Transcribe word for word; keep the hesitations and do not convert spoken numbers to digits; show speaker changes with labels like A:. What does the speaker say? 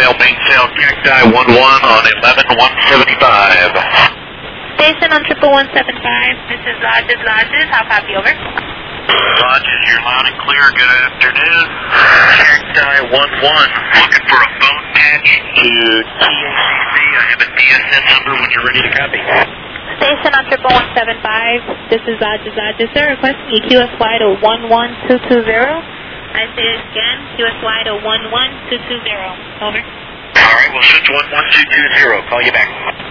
A: sail, mainsail, cacti one one on eleven one seventy-five.
B: Station on triple one seven five. This is Lodges, Lodges. How copy, over?
A: Lodges, you're loud and clear. Good afternoon. Cacti one one, looking for a phone match to T A C C. I have a D S N number when you're ready to copy.
B: Station on triple one seven five. This is Lodges, Lodges. Sir, requesting a Q S Y to one one two two zero. I say it again, Q S Y to one one two two zero. Over.
A: All right, we'll switch one one two two zero. Call you back.